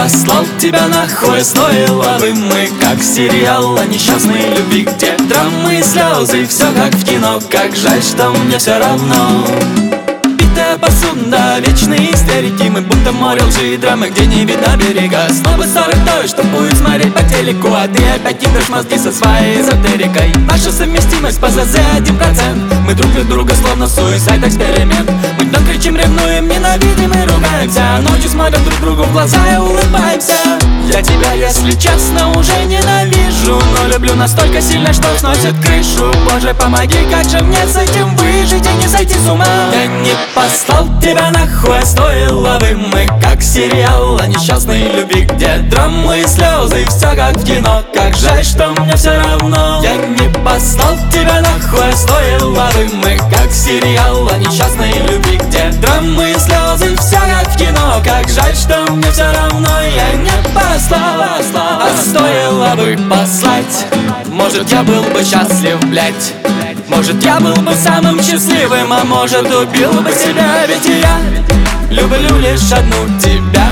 послал тебя нахуй. Стоило бы мы, как сериал о несчастной любви, где драмы и слезы, все как в кино. Как жаль, что мне все равно. Битая посуда, вечные истерики, мы будто море лжи и драмы, где не видно берега. Снова ссоры той, что будет смотреть по телеку, а ты опять кидаешь мозги со своей эзотерикой. Наша совместимость по ЗЗ 1%. Мы друг для друга словно суицид эксперимент. Мы днем кричим, ревнуем, ненавидим и ругаемся, а ночью смотрим друг другу в глаза и улыбаемся. Я тебя, если честно, уже ненавижу, но люблю настолько сильно, что сносит крышу. Боже, помоги, как же мне с этим выжить и не сойти с ума. Я не послал тебя нахуй, стоило бы мы, как сериал о несчастной любви, где драмы и слезы, все как в кино. Как жаль, что мне все равно. Я не послал тебя нахуй, стоило бы мы, как сериал о несчастной любви, где драмы и слезы, все как в кино. Как жаль, что мне все равно. Я не послал, а стоило бы послать. Может, я был бы счастлив, блять. Может, я был бы самым счастливым, а может, убил бы себя. Ведь я люблю лишь одну тебя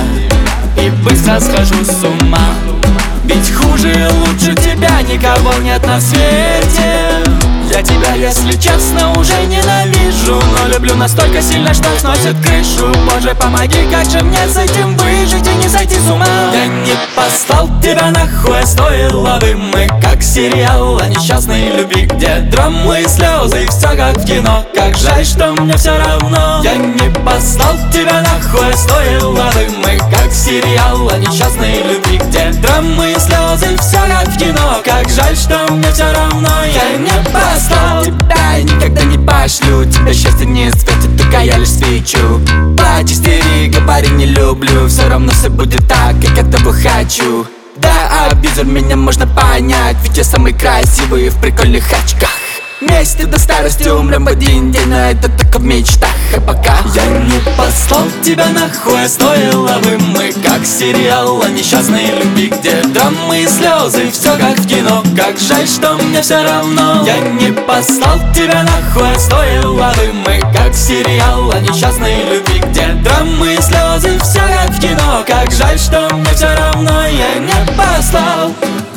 и быстро схожу с ума. Ведь хуже и лучше тебя никого нет на свете. Я тебя, если честно, уже ненавижу, но люблю настолько сильно, что сносит крышу. Боже, помоги, как же мне с этим выжить и не сойти с ума. Я не послал тебя нахуй, стоило бы мы, как сериал о несчастной любви, где драмы и слезы, и все как в кино. Как жаль, что мне все равно. Я не послал тебя нахуй, стоило бы мы, как сериал о несчастной любви, где драмы и слезы, и все как в кино. Как жаль, что мне все равно. Я не послал тебя и никогда не пошлю. Тебя счастье не светит, только я лишь свечу. Плачь, истери, говори не люблю, все равно все будет так, как я того хочу. Да, абьюзер, меня можно понять, ведь я самый красивый в прикольных очках. Вместе до старости умрем в один день, но это только в мечтах. А пока я не послал тебя нахуй, стоило бы мы, как сериал о несчастной любви, где драмы и слезы, все как в кино. Как жаль, что мне все равно. Я не послал тебя нахуй, стоило бы мы, как сериал о несчастной любви, где драмы и слезы, все как в кино. Как жаль, что мне все равно. Я не послал.